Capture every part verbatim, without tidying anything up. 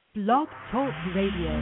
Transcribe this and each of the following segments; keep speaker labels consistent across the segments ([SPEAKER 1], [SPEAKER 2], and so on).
[SPEAKER 1] Blog Talk Radio.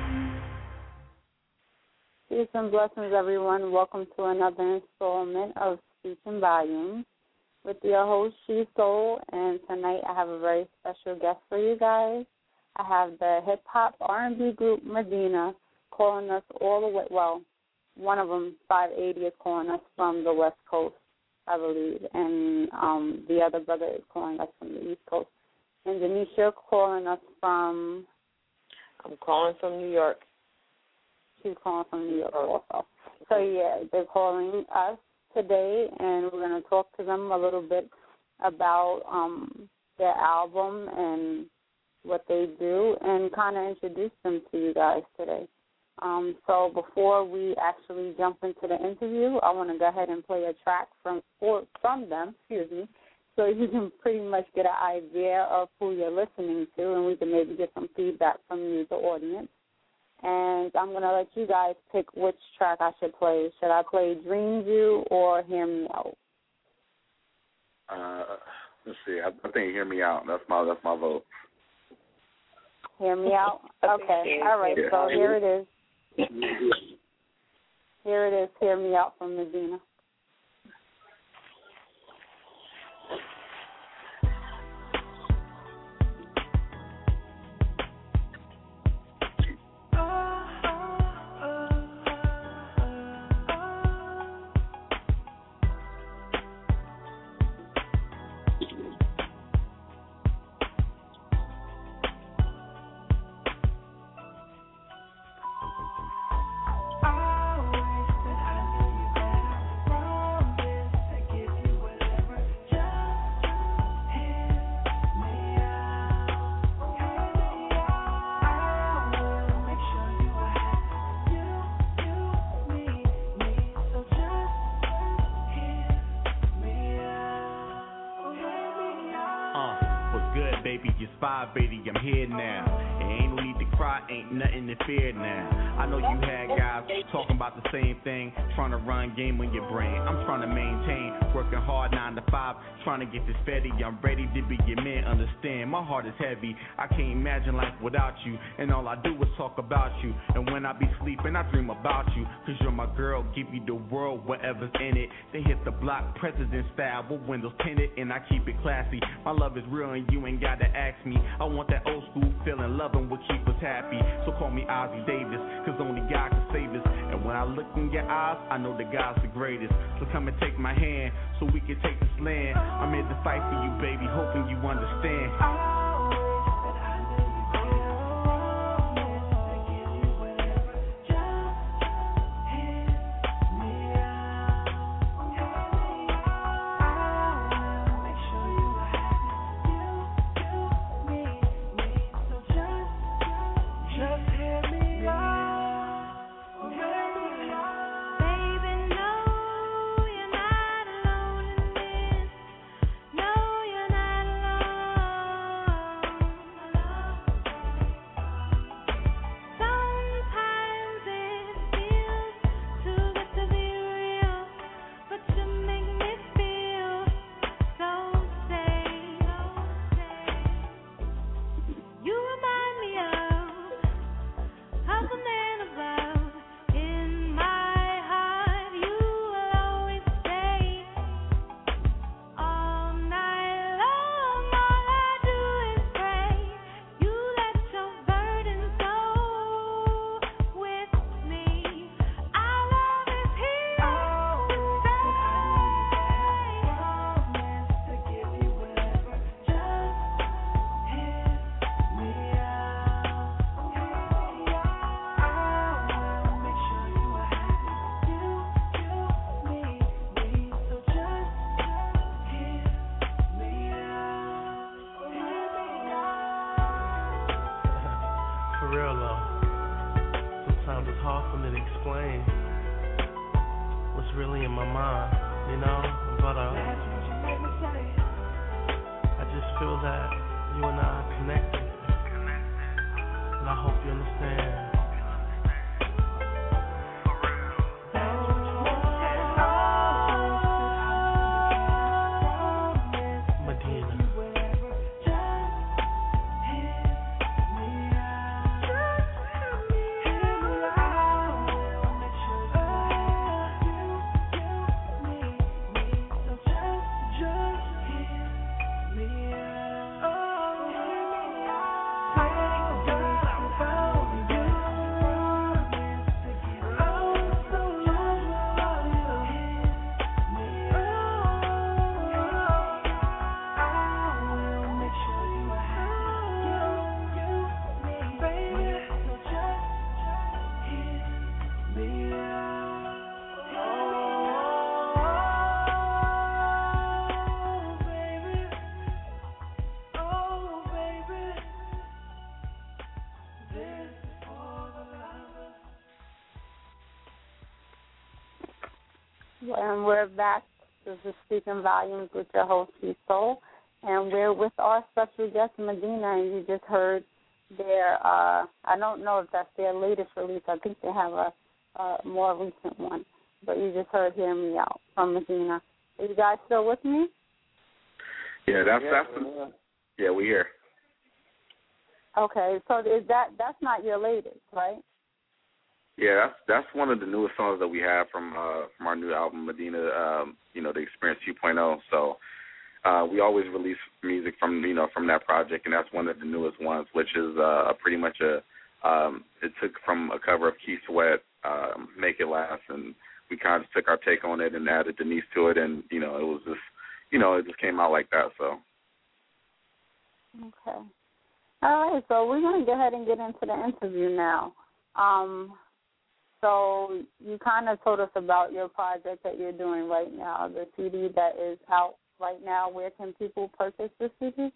[SPEAKER 2] Peace and blessings, everyone. Welcome to another installment of Speech and Volumes with your host, She Soul. And tonight I have a very special guest for you guys. I have the hip-hop R and B group Medina calling us all the way, well, one of them, five eighty, is calling us from the West Coast, I believe, and um, the other brother is calling us from the East Coast. And Denisha calling us from...
[SPEAKER 3] I'm calling from New York.
[SPEAKER 2] She's calling from New York also. So, yeah, they're calling us today, and we're going to talk to them a little bit about um, their album and what they do and kind of introduce them to you guys today. Um, so before we actually jump into the interview, I want to go ahead and play a track from, or from them, excuse me, so you can pretty much get an idea of who you're listening to, and we can maybe get some feedback from you, the audience. And I'm going to let you guys pick which track I should play. Should I play Dream You or Hear Me Out?
[SPEAKER 4] Uh, let's see. I, I think Hear Me Out. That's my that's my vote.
[SPEAKER 2] Hear Me Out? Okay. All right.
[SPEAKER 4] Yeah.
[SPEAKER 2] So here it is. Here it is. Hear Me Out from Medina.
[SPEAKER 5] five eighty, I'm here now. It ain't no need to cry, ain't nothing to fear now. I know you had guys talking about the same thing, trying to run game on your brain. I'm trying to maintain, working hard nine to five, trying to get this steady. I'm ready to be your man, understand. My heart is heavy, I can't imagine life without you. And all I do is talk about you. And when I be sleeping, I dream about you. Cause you're my girl, give you the world, whatever's in it. They hit the block, president style, with windows tinted, and I keep it classy. My love is real and you ain't gotta ask me. I want that old school feeling, loving what keep us happy. So call me Ozzy Davis, cause only God can save us. And when I look in your eyes, I know that God's the greatest. So come and take my hand, so we can take this land. I'm here to fight for you, baby, hoping you understand.
[SPEAKER 2] and we're back. This is Speaking Volumes with your host, Keith Soul, and we're with our special guest, Medina, and you just heard their, uh, I don't know if that's their latest release. I think they have a, a more recent one, but you just heard Hear Me Out from Medina. Are you guys still with me?
[SPEAKER 4] Yeah, that's,
[SPEAKER 6] yeah,
[SPEAKER 4] that's the, yeah, we here.
[SPEAKER 2] Okay, so is that, that's not your latest, right?
[SPEAKER 4] Yeah, that's that's one of the newest songs that we have from uh, from our new album, Medina. Um, you know, the Experience two point oh. So uh, we always release music from you know from that project, and that's one of the newest ones, which is uh, pretty much a. Um, it took from a cover of Keith Sweat, um, Make It Last, and we kind of took our take on it and added Denise to it, and you know it was just you know it just came out like that. So.
[SPEAKER 2] Okay. All right, so we're going to go ahead and get into the interview now. Um, So you kind of told us about your project that you're doing right now, the C D that is out right now. Where can people purchase the C D?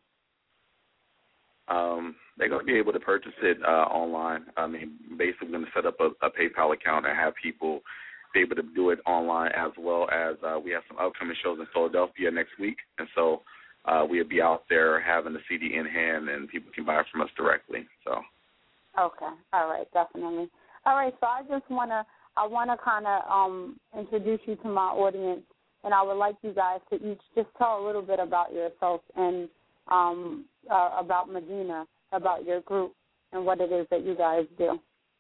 [SPEAKER 4] Um, they're going to be able to purchase it uh, online. I mean, basically we're going to set up a, a PayPal account and have people be able to do it online, as well as uh, we have some upcoming shows in Philadelphia next week. And so uh, we'll be out there having the C D in hand, and people can buy it from us directly. So.
[SPEAKER 2] Okay. All right. Definitely. All right, so I just want to I want to kind of um, introduce you to my audience, and I would like you guys to each just tell a little bit about yourself and um, uh, about Medina, about your group, and what it is that you guys do.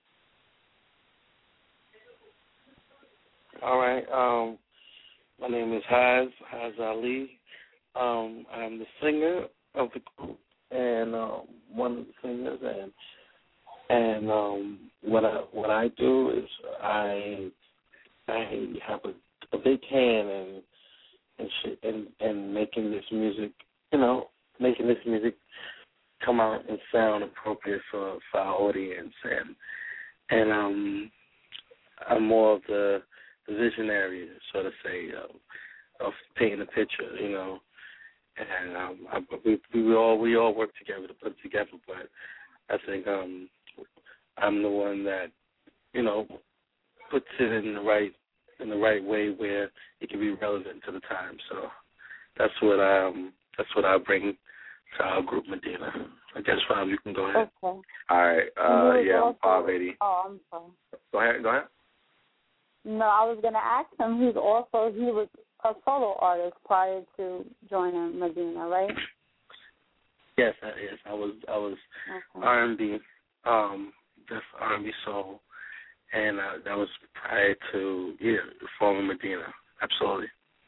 [SPEAKER 6] All right. Um, my name is Haz, Haz Ali. Um, I'm the singer of the group and um, one of the singers, and And um, what I what I do is I I have a, a big hand in in, sh- in in making this music, you know, making this music come out and sound appropriate for, for our audience, and and um, I'm more of the, the visionary, so to say, of, of painting a picture, you know, and um, I, we we all we all work together to put it together, but I think um. I'm the one that, you know, puts it in the right in the right way where it can be relevant to the time. So that's what I um, that's what I bring to our group, Medina. I guess Rob, you can go ahead.
[SPEAKER 2] Okay.
[SPEAKER 4] All right. Uh, yeah, I'm five eighty.
[SPEAKER 2] Oh, I'm sorry.
[SPEAKER 4] Go ahead. Go ahead.
[SPEAKER 2] No, I was going to ask him. He's also he was a solo artist prior to joining Medina, right?
[SPEAKER 6] Yes, yes. I was I was
[SPEAKER 2] okay.
[SPEAKER 6] R and B. Um, That's R and B soul, and uh, that was prior to yeah forming Medina. Absolutely.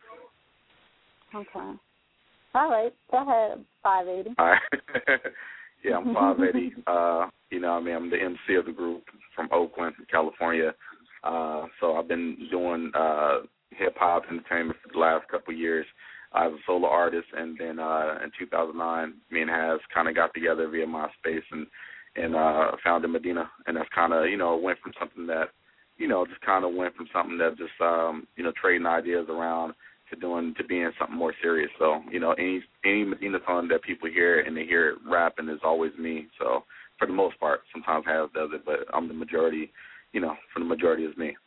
[SPEAKER 2] Okay. All right. Go ahead, five eighty.
[SPEAKER 4] All right. Yeah, I'm five eighty. uh, you know, I mean, I'm the M C of the group from Oakland, California. Uh, so I've been doing uh, hip hop entertainment for the last couple of years. I was a solo artist, and then uh, in two thousand nine, me and Haz kind of got together via MySpace and. and uh, founded Medina, and that's kind of, you know, went from something that, you know, just kind of went from something that just, um, you know, trading ideas around to doing, to being something more serious. So, you know, any any Medina song that people hear and they hear it rapping is always me. So for the most part, sometimes Haz does it, but I'm the majority, you know, for the majority is me.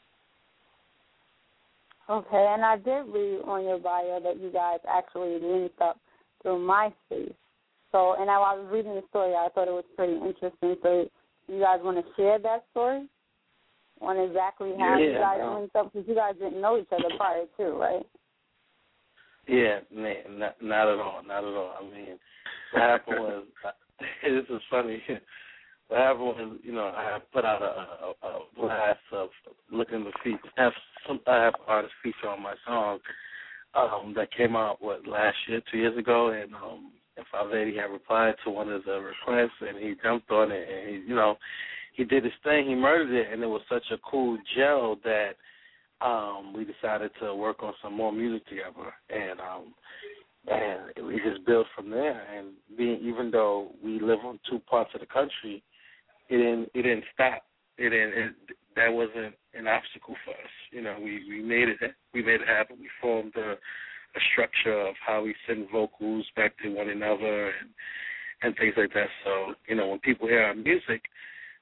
[SPEAKER 2] Okay, and I did read on your bio that you guys actually linked up through MySpace. So, and I was reading the story. I thought it was pretty interesting. So, you guys want to share that story on exactly how
[SPEAKER 6] yeah,
[SPEAKER 2] you guys
[SPEAKER 6] no.
[SPEAKER 2] linked up? Because you guys didn't know each other prior to, right?
[SPEAKER 6] Yeah, man, not, not at all, not at all. I mean, what happened was, this is funny. What happened was, you know, I put out a, a, a blast of looking for features. I have some, I have artist feature on my song um, that came out what last year, two years ago, and um. And five eighty had replied to one of the requests, and he jumped on it, and he, you know, he did his thing. He murdered it, and it was such a cool gel that um, we decided to work on some more music together, and um, and we just built from there. And being, even though we live on two parts of the country, it didn't it didn't stop. It didn't. It, that wasn't an obstacle for us. You know, we, we made it. We made it happen. We formed a. a structure of how we send vocals back to one another and, and things like that. So, you know, when people hear our music,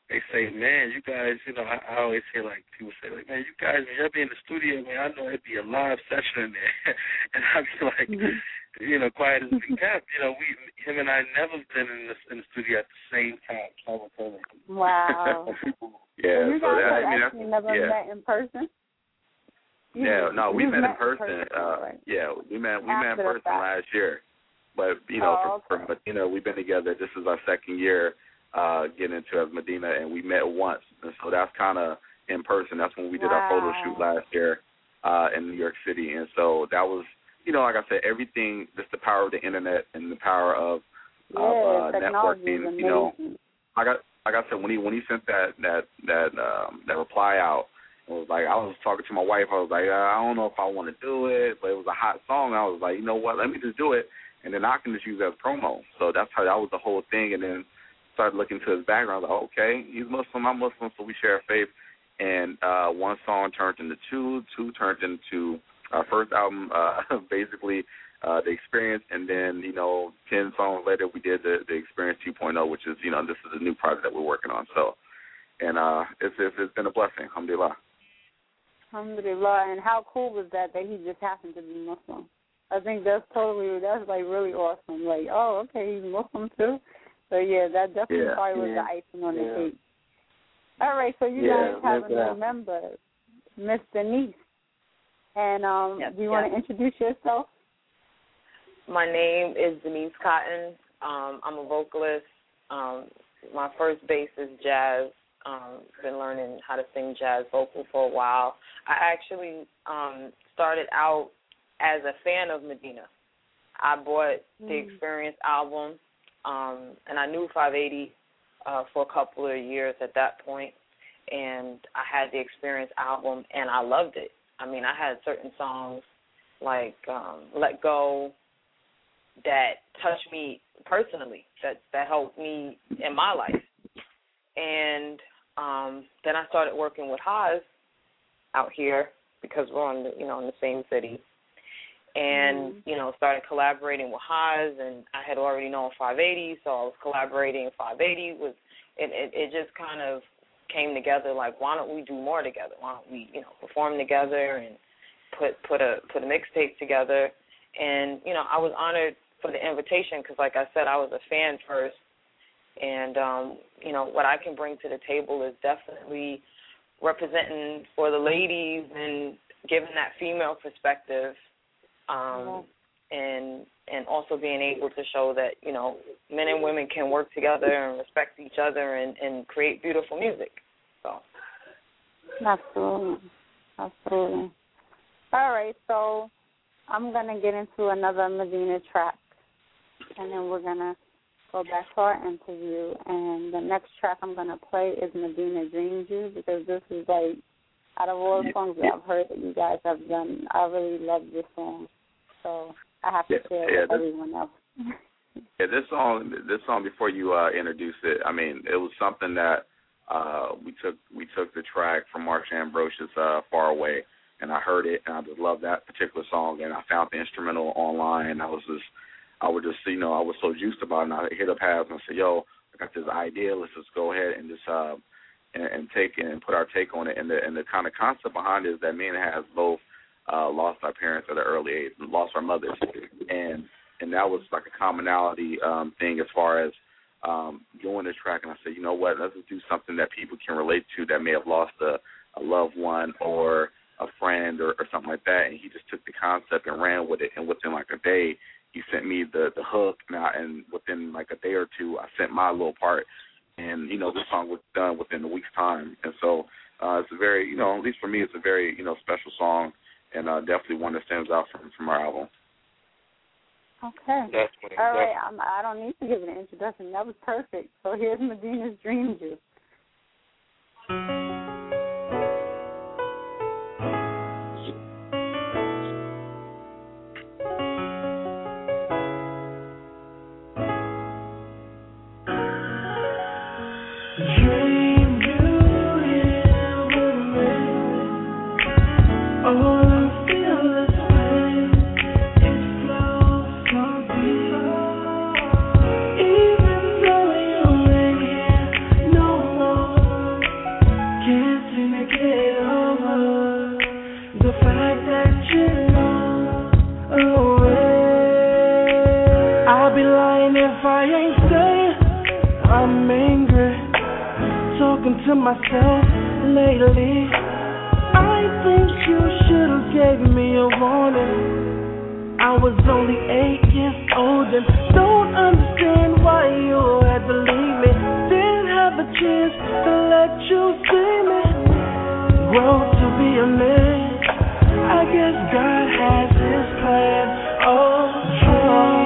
[SPEAKER 6] they say, man, you guys, you know, I, I always hear like people say, like, man, you guys, when y'all be in the studio, man, I know it'd be a live session in there, and I'd be like, mm-hmm. you know, quiet as we kept. You know, we, him and I never been in the, in the studio at the same time simultaneously.
[SPEAKER 2] Wow.
[SPEAKER 4] yeah.
[SPEAKER 2] You
[SPEAKER 4] So
[SPEAKER 2] guys
[SPEAKER 4] that,
[SPEAKER 2] have
[SPEAKER 4] I mean,
[SPEAKER 2] actually never
[SPEAKER 4] yeah.
[SPEAKER 2] met in person. You
[SPEAKER 4] Yeah, no, we met, met in person.
[SPEAKER 2] In person
[SPEAKER 4] uh,
[SPEAKER 2] right?
[SPEAKER 4] Yeah, we met we
[SPEAKER 2] After
[SPEAKER 4] met in person
[SPEAKER 2] fact.
[SPEAKER 4] last year, but you know,
[SPEAKER 2] oh,
[SPEAKER 4] for,
[SPEAKER 2] okay.
[SPEAKER 4] for you know, we've been together. This is our second year uh, getting into as Medina, and we met once, and so that's kind of in person. That's when we did
[SPEAKER 2] wow.
[SPEAKER 4] our photo shoot last year uh, in New York City, and so that was, you know, like I said, everything. Just the power of the internet and the power of,
[SPEAKER 2] yeah,
[SPEAKER 4] of uh,
[SPEAKER 2] technology
[SPEAKER 4] networking.
[SPEAKER 2] is amazing.
[SPEAKER 4] You know, I got. Like I said, when he when he sent that that that um, that reply out, it was like I was talking to my wife. I was like, I don't know if I want to do it, but it was a hot song. I was like, you know what? Let me just do it, and then I can just use it as promo. So that's how that was the whole thing. And then started looking to his background. I was like, okay, he's Muslim, I'm Muslim, so we share a faith. And uh, one song turned into two, two turned into our first album, uh, basically uh, The Experience, and then, you know, ten songs later we did the, the Experience two point oh, which is, you know, this is a new project that we're working on. So, and uh, it's, it's it's been a blessing, alhamdulillah.
[SPEAKER 2] Alhamdulillah. And how cool was that that he just happened to be Muslim? I think that's totally, that's like really awesome. Like, oh, okay, he's Muslim too. So yeah, that definitely
[SPEAKER 4] yeah,
[SPEAKER 2] probably was
[SPEAKER 6] yeah,
[SPEAKER 2] the icing on
[SPEAKER 6] yeah.
[SPEAKER 2] the cake. All right, so you
[SPEAKER 6] yeah,
[SPEAKER 2] guys have a
[SPEAKER 6] yeah.
[SPEAKER 2] new member, Miss Denise. And um,
[SPEAKER 3] yes,
[SPEAKER 2] do you
[SPEAKER 3] yes.
[SPEAKER 2] want to introduce yourself?
[SPEAKER 3] My name is Denise Cotton. Um, I'm a vocalist. Um, my first bass is jazz. Um, been learning how to sing jazz vocal for a while. I actually um, started out as a fan of Medina. I bought mm. the Experience album, um, and I knew five eighty uh, for a couple of years at that point, and I had the Experience album, and I loved it. I mean, I had certain songs like um, Let Go that touched me personally, that, that helped me in my life. And um, then I started working with Haas out here because we're on the, you know, in the same city. And, mm. you know, started collaborating with Haas, and I had already known five eighty, so I was collaborating. five eighty was, it, it, it just kind of came together like, why don't we do more together? Why don't we, you know, perform together and put put a put a mixtape together? And, you know, I was honored for the invitation because, like I said, I was a fan first. And, um, you know, what I can bring to the table is definitely representing for the ladies and giving that female perspective, um, yeah. and and also being able to show that, you know, men and women can work together and respect each other and, and create beautiful music. So.
[SPEAKER 2] Absolutely. Absolutely. All right, so I'm going to get into another Medina track, and then we're going to go back to our interview. And the next track I'm going to play is Medina Dreams You, because this is like, out of all the songs that I've heard that you guys have done, I really love this song. So I have to
[SPEAKER 4] yeah,
[SPEAKER 2] share it
[SPEAKER 4] yeah,
[SPEAKER 2] with
[SPEAKER 4] this,
[SPEAKER 2] everyone else.
[SPEAKER 4] yeah, this song, this song before you uh, introduce it, I mean, it was something that uh, we took we took the track from Marsha Ambrosius, uh, Far Away, and I heard it, and I just loved that particular song, and I found the instrumental online, and I was just, I would just, you know, I was so juiced about it, and I hit up Habs and said, yo, I got this idea, let's just go ahead and just, uh, and, and take it and put our take on it, and the, and the kind of concept behind it is that me and Habs both uh, lost our parents at an early age, lost our mothers, and and that was like a commonality um, thing as far as um, doing this track, and I said, you know what, let's just do something that people can relate to that may have lost a, a loved one or a friend or, or something like that, and he just took the concept and ran with it, and within like a day, he sent me the, the hook, and, I, and within like a day or two, I sent my little part, and, you know, this song was done within a week's time, and so uh, it's a very, you know, at least for me, it's a very, you know, special song, and uh, definitely one that stands out from, from our album.
[SPEAKER 2] Okay.
[SPEAKER 6] Definitely.
[SPEAKER 2] All right, I'm, I don't need to give it an introduction. That was perfect. So here's Medina's Dreams You.
[SPEAKER 7] Even though you ain't here no more. I'm angry, talking to myself lately. I think you should've gave me a warning. I was only eight years old and don't understand why you had to leave me. Didn't have a chance to let you see me grow to be a man. I guess God has His plan. Oh, oh.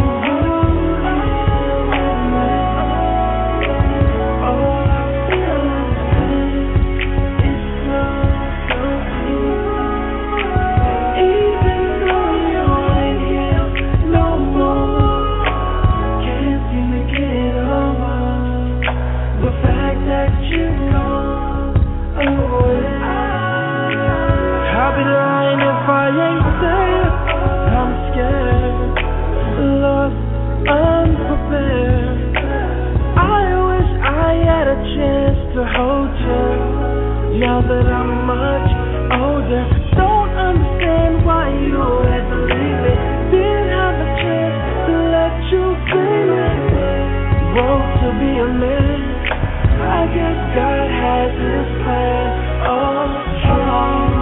[SPEAKER 7] To hold you, now that I'm much older, don't understand why you had to leave me. Didn't have a chance to let you see me grow to be a man. I guess God has His plan. Oh, oh.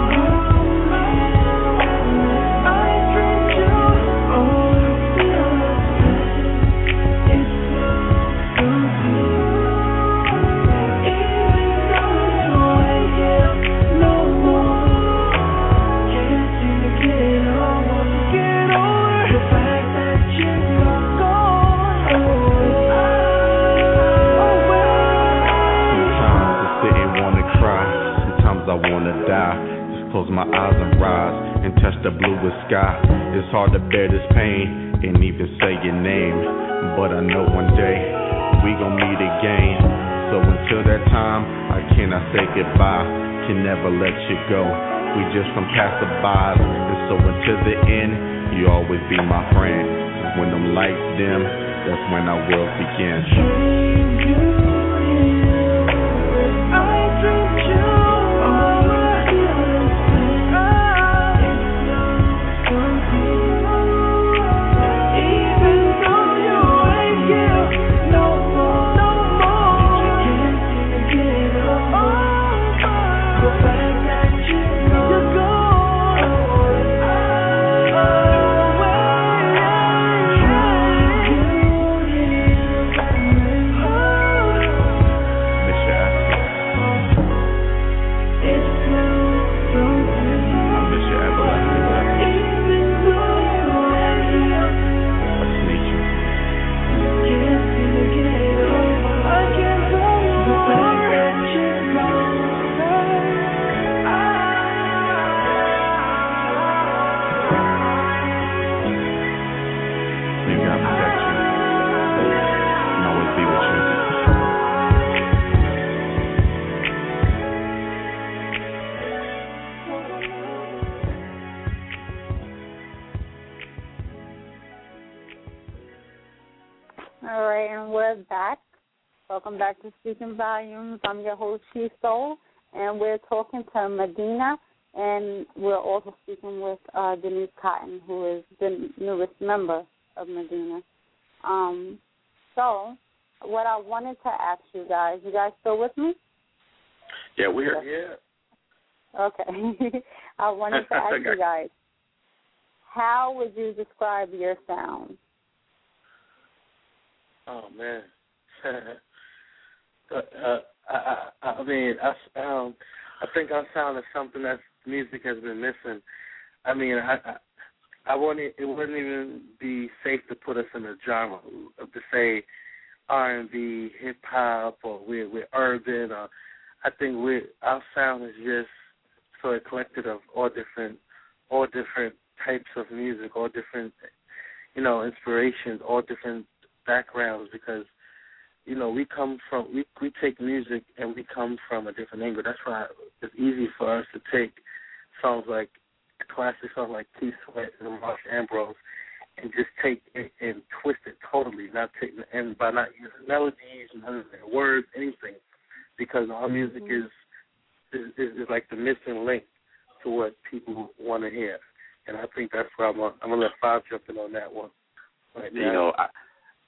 [SPEAKER 5] Close my eyes and rise and touch the bluest sky. It's hard to bear this pain and even say your name, but I know one day we gon' meet again. So until that time, I cannot say goodbye, can never let you go. We just some passerbys, and so until the end, you always be my friend. When them lights dim, that's when our world begins. I dreamed you.
[SPEAKER 2] Welcome back to Speaking Volumes. I'm your host, She Soul, and we're talking to Medina, and we're also speaking with uh, Denise Cotton, who is the newest member of Medina. Um, so, what I wanted to ask you guys, you guys still with me?
[SPEAKER 6] Yeah, we're here.
[SPEAKER 2] Okay. I wanted to ask you guys, how would you describe your sound?
[SPEAKER 6] Oh, man. uh, I, I, I mean, I, um, I think our sound is something that music has been missing. I mean, I, I, I wouldn't. It wouldn't even be safe to put us in a genre of to say R and B, hip hop, or we're we're urban. Or I think we our sound is just so eclectic of all different, all different types of music, all different, you know, inspirations, all different backgrounds, because you know, we come from, we we take music and we come from a different angle. That's why it's easy for us to take songs like, classic songs like Keith Sweat and Marsh Ambrose and just take it and twist it totally, not take, and by not using melodies, none of their words, anything, because our music is, is, is, is like the missing link to what people want to hear. And I think that's where I'm, I'm going to let Five jump in on that one. Right
[SPEAKER 4] you know, I,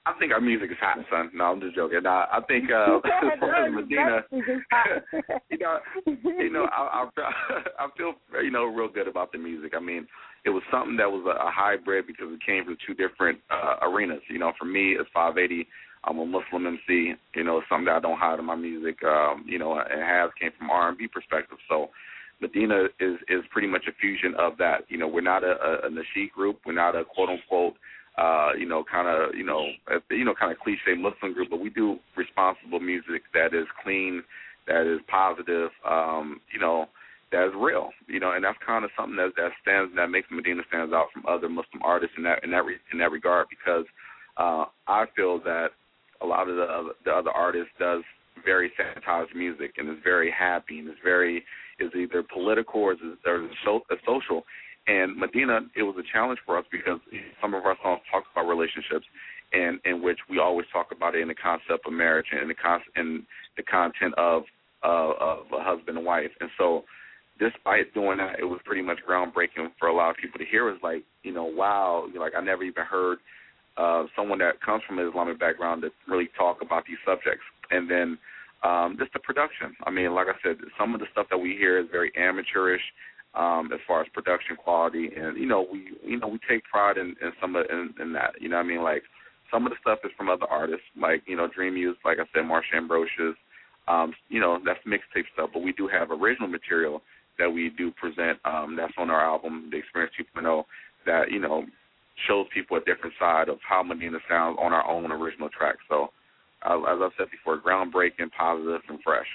[SPEAKER 4] I think our music is hot, son. No, I'm just joking. No, I think uh, as far as Medina, you know, you know, I, I, I feel you know real good about the music. I mean, it was something that was a, a hybrid because it came from two different uh, arenas. You know, for me, it's five eighty. I'm a Muslim M C. You know, it's something that I don't hide in my music. Um, you know, and has came from R and B perspective. So Medina is is pretty much a fusion of that. You know, we're not a, a, a Nasheed group. We're not a quote unquote. Uh, you know, kind of, you know, uh, you know, kind of cliche Muslim group, but we do responsible music that is clean, that is positive, um, you know, that is real, you know, and that's kind of something that that stands that makes Medina stands out from other Muslim artists in that in that re, in that regard because uh, I feel that a lot of the other, the other artists does very sanitized music and is very happy and is very is either political or is, or is so, social. And Medina, it was a challenge for us because some of our songs talk about relationships, and in which we always talk about it in the concept of marriage and in the con- in the content of uh, of a husband and wife. And so, despite doing that, it was pretty much groundbreaking for a lot of people to hear. It's like, you know, wow, like I never even heard uh, someone that comes from an Islamic background that really talk about these subjects. And then um, just the production. I mean, like I said, some of the stuff that we hear is very amateurish. Um, as far as production quality, and you know, we you know we take pride in, in some of in, in that. You know, what I mean, like some of the stuff is from other artists, like you know, Dream Youth, like I said, Marsha Ambrosius. Um, you know, that's mixtape stuff, but we do have original material that we do present. Um, that's on our album, The Experience two point oh, that you know shows people a different side of how Medina sounds on our own original track. So, uh, as I said before, groundbreaking, positive, and fresh.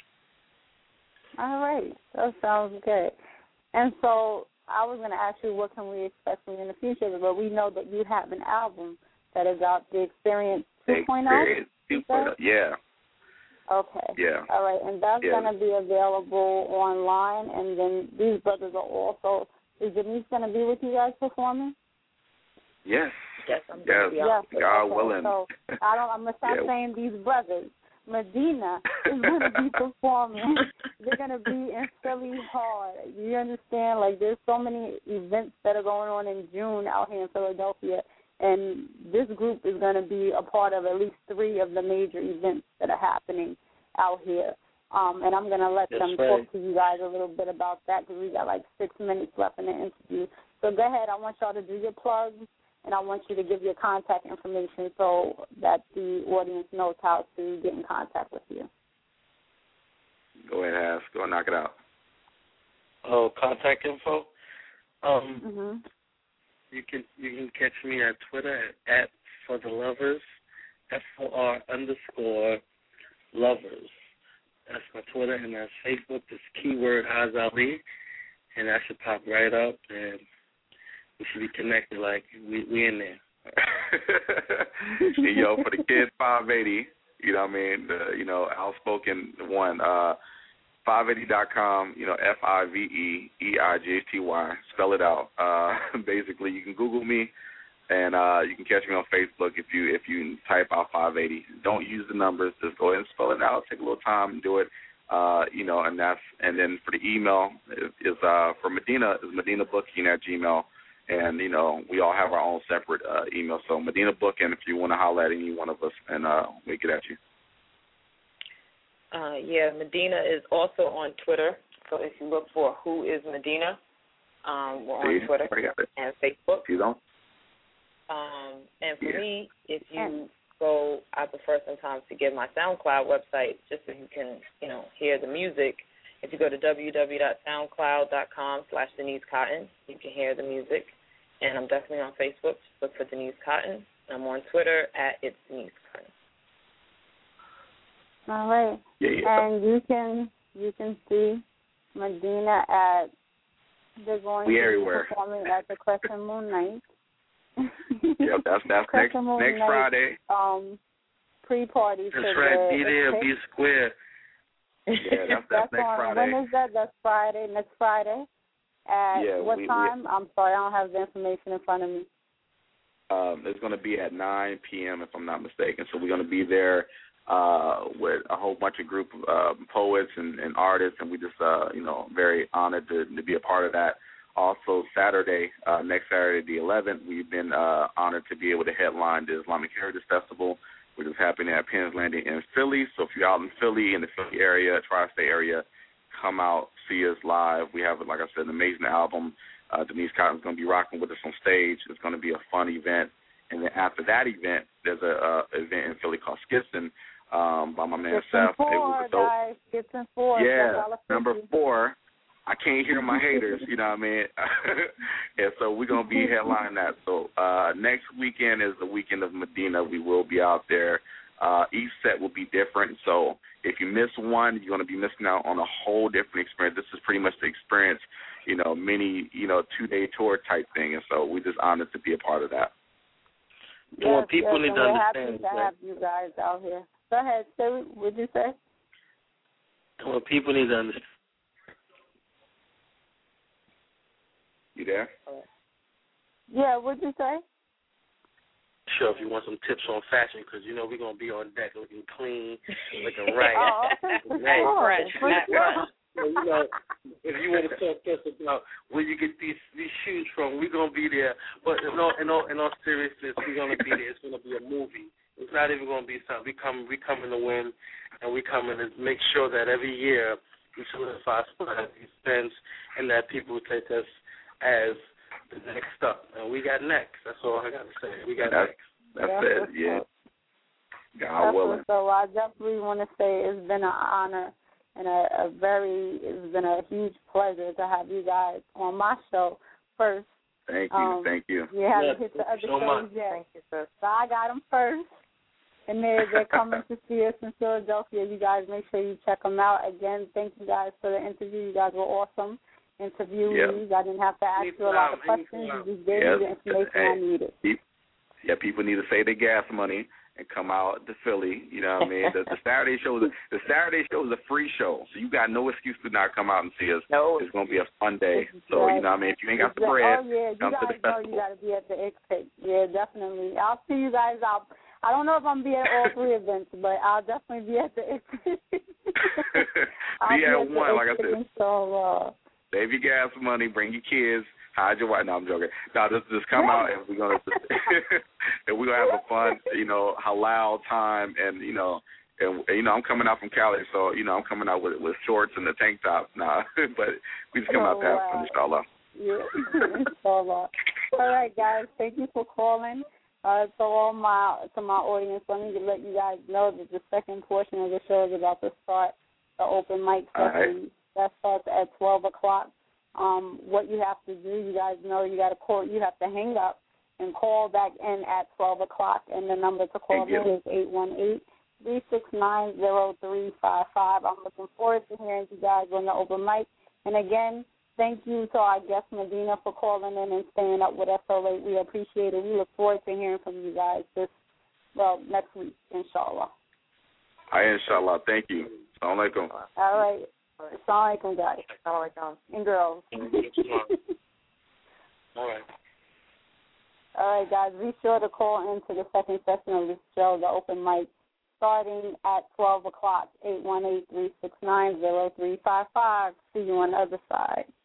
[SPEAKER 2] All right, that sounds good. And so I was going to ask you what can we expect from you in the future, but we know that you have an album that is out, The Experience two point oh.
[SPEAKER 4] Experience two point oh, yeah.
[SPEAKER 2] Okay.
[SPEAKER 4] Yeah.
[SPEAKER 2] All right, and that's
[SPEAKER 4] yeah.
[SPEAKER 2] going to be available online, and then these brothers are also, is Denise going to be with you guys performing?
[SPEAKER 4] Yes.
[SPEAKER 3] Yes, I'm
[SPEAKER 4] yes.
[SPEAKER 2] yes.
[SPEAKER 4] God
[SPEAKER 2] okay.
[SPEAKER 4] willing.
[SPEAKER 2] So I don't, I'm going to stop
[SPEAKER 4] yeah.
[SPEAKER 2] saying these brothers. Medina is going to be performing. They're going to be in Philly hard. You understand? Like, there's so many events that are going on in June out here in Philadelphia, and this group is going to be a part of at least three of the major events that are happening out here. Um, and I'm going to let
[SPEAKER 6] That's
[SPEAKER 2] them
[SPEAKER 6] right.
[SPEAKER 2] talk to you guys a little bit about that because we got like six minutes left in the interview. So go ahead. I want y'all to do your plugs. And I want you to give your contact information so that the audience knows how to get in contact with you.
[SPEAKER 4] Go ahead, Haas. Go and knock it out.
[SPEAKER 6] Oh, contact info. Um,
[SPEAKER 2] mm-hmm.
[SPEAKER 6] you can you can catch me at Twitter at, at for the lovers, F O R underscore lovers. That's my Twitter, and that's Facebook. It's keyword Haz Ali, and that should pop right up and. We should be connected, like we we in there.
[SPEAKER 4] And, yo, for the kids, five eighty, you know what I mean, the, you know, outspoken one, uh, five eighty dot com, you know, F I V E E I G H T Y, spell it out. Uh, basically, you can Google me, and uh, you can catch me on Facebook if you if you type out five eighty. Don't use the numbers, just go ahead and spell it out. Take a little time and do it. Uh, you know, and that's and then for the email is, is uh, for Medina is Medina Booking at Gmail. And, you know, we all have our own separate uh, email. So Medina Booking, if you want to holler at any one of us, and uh, we get at you.
[SPEAKER 3] Uh, yeah, Medina is also on Twitter. So if you look for Who is Medina, um, we're on
[SPEAKER 4] See,
[SPEAKER 3] Twitter and Facebook.
[SPEAKER 4] You don't?
[SPEAKER 3] Um, and for
[SPEAKER 4] yeah.
[SPEAKER 3] me, if you go, I prefer sometimes to give my SoundCloud website just so you can, you know, hear the music. If you go to w w w dot soundcloud dot com slash Denise Cotton, you can hear the music. And I'm definitely on Facebook. Just look for Denise Cotton. I'm on Twitter at It's Denise Cotton.
[SPEAKER 2] All right.
[SPEAKER 4] Yeah, yeah.
[SPEAKER 2] And you can you can see Medina at they're going
[SPEAKER 4] we
[SPEAKER 2] to
[SPEAKER 4] everywhere.
[SPEAKER 2] be performing at the Crescent Moon Night.
[SPEAKER 4] Yep, that's that's next
[SPEAKER 2] Moon
[SPEAKER 4] next
[SPEAKER 2] Night,
[SPEAKER 4] Friday.
[SPEAKER 2] Um, pre-party.
[SPEAKER 6] That's
[SPEAKER 2] to
[SPEAKER 6] right.
[SPEAKER 2] the,
[SPEAKER 6] Be there,
[SPEAKER 2] the
[SPEAKER 6] be square.
[SPEAKER 4] Yeah, that's, that's,
[SPEAKER 2] that's
[SPEAKER 4] next
[SPEAKER 2] on,
[SPEAKER 4] Friday.
[SPEAKER 2] When is that? That's Friday. Next Friday. At
[SPEAKER 4] yeah,
[SPEAKER 2] what
[SPEAKER 4] we,
[SPEAKER 2] time?
[SPEAKER 4] We,
[SPEAKER 2] I'm sorry, I don't have the information in front of me.
[SPEAKER 4] Um, it's going to be at nine p.m. if I'm not mistaken. So we're going to be there uh, with a whole bunch of group of uh, poets and, and artists, and we just, uh, you know, very honored to, to be a part of that. Also, Saturday, uh, next Saturday, the eleventh, we've been uh, honored to be able to headline the Islamic Heritage Festival, which is happening at Penn's Landing in Philly. So if you're out in Philly, in the Philly area, tri-state area, come out, see us live. We have, like I said, an amazing album. Uh, Denise Cotton's going to be rocking with us on stage. It's going to be a fun event. And then after that event, there's a uh, event in Philly called Skitson um, by my man Seth.
[SPEAKER 2] Four,
[SPEAKER 4] it was a dope.
[SPEAKER 2] Guys. Skitson four.
[SPEAKER 4] Yeah, number four. I can't hear my haters, you know what I mean? And so we're going to be headlining that. So uh, next weekend is the weekend of Medina. We will be out there. Uh, each set will be different. So if you miss one, you're going to be missing out on a whole different experience. This is pretty much the experience, you know, mini, you know, two-day tour type thing. And so we're just honored to be a part of that.
[SPEAKER 2] Yes,
[SPEAKER 6] well, people
[SPEAKER 2] yes,
[SPEAKER 6] need to
[SPEAKER 2] we're
[SPEAKER 6] understand.
[SPEAKER 2] Happy to have you guys out here. Go ahead, say what did you say?
[SPEAKER 6] Well, people need to understand.
[SPEAKER 4] You there?
[SPEAKER 2] Yeah, what'd you say?
[SPEAKER 6] Sure, if you want some tips on fashion, because, you know, we're going to be on deck looking clean, looking right.
[SPEAKER 2] Oh,
[SPEAKER 6] right.
[SPEAKER 2] Right.
[SPEAKER 6] So, you know, if you want to talk to us about where you get these these shoes from, we're going to be there. But in all, in all, in all seriousness, we're going to be there. It's going to be a movie. It's not even going to be something. We come, we come in to win, and we come in to make sure that every year we solidify spot at these events and that people take us as the next step. And we got next. That's all I got to say. We got
[SPEAKER 4] that's,
[SPEAKER 6] next.
[SPEAKER 4] That's, that's it, yeah. God
[SPEAKER 2] that's
[SPEAKER 4] willing.
[SPEAKER 2] So I definitely want to say it's been an honor and a, a very, it's been a huge pleasure to have you guys on my show first.
[SPEAKER 4] Thank you,
[SPEAKER 2] um,
[SPEAKER 4] thank you.
[SPEAKER 2] You haven't
[SPEAKER 6] yeah,
[SPEAKER 2] hit the other
[SPEAKER 6] so
[SPEAKER 2] shows
[SPEAKER 6] much.
[SPEAKER 2] yet.
[SPEAKER 3] Thank you, sir.
[SPEAKER 2] So I got them first. And they're, they're coming to see us in Philadelphia. You guys make sure you check them out. Again, thank you guys for the interview. You guys were awesome interviewees. Yep. I didn't have to ask you a lot of questions. You just gave
[SPEAKER 4] yes.
[SPEAKER 2] me the information
[SPEAKER 4] hey,
[SPEAKER 2] I needed.
[SPEAKER 4] Yeah, people need to save their gas money and come out to Philly. You know what I mean? the, the Saturday show is a, the Saturday show is a free show, so you got no excuse to not come out and see us.
[SPEAKER 3] No.
[SPEAKER 4] It's gonna be a fun day. So you know what I mean? If you ain't got the bread,
[SPEAKER 2] oh yeah, you
[SPEAKER 4] come
[SPEAKER 2] guys
[SPEAKER 4] to the
[SPEAKER 2] know
[SPEAKER 4] festival.
[SPEAKER 2] you got to be at the X-Pick. Yeah, definitely. I'll see you guys out. I don't know if I'm gonna be at all three events, but I'll definitely be at the X-Pick.
[SPEAKER 4] Be at, at one, like I said.
[SPEAKER 2] So, uh,
[SPEAKER 4] save your gas money, bring your kids, hide your wife. No, I'm joking. No, just just come out and we're gonna and we're gonna have a fun, you know, halal time, and you know, and you know, I'm coming out from Cali, so you know, I'm coming out with with shorts and the tank top. Nah, but we just come
[SPEAKER 2] oh,
[SPEAKER 4] out to have
[SPEAKER 2] wow.
[SPEAKER 4] fun, inshallah.
[SPEAKER 2] Yeah, inshallah. All right, guys, thank you for calling. Uh, so all my to my audience, let me let you guys know that the second portion of the show is about to start. The open mic session that starts at twelve o'clock. Um, what you have to do, you guys know, you got to call. You have to hang up and call back in at twelve o'clock, and the number to call in is eight one eight, three six nine, zero three five five. I'm looking forward to hearing you guys on the open mic. And again, thank you to our guest Medina for calling in and staying up with us so late. We appreciate it. We look forward to hearing from you guys this, well, next week, inshallah.
[SPEAKER 4] Hi, inshallah. Thank you. Assalamu alaikum.
[SPEAKER 2] All right. Assalamu alaikum, guys.
[SPEAKER 3] Assalamu alaikum.
[SPEAKER 2] And girls.
[SPEAKER 6] All right.
[SPEAKER 2] All right, guys. Be sure to call into the second session of the show, the open mic, starting at twelve o'clock, eight one eight, three six nine, zero three five five. See you on the other side.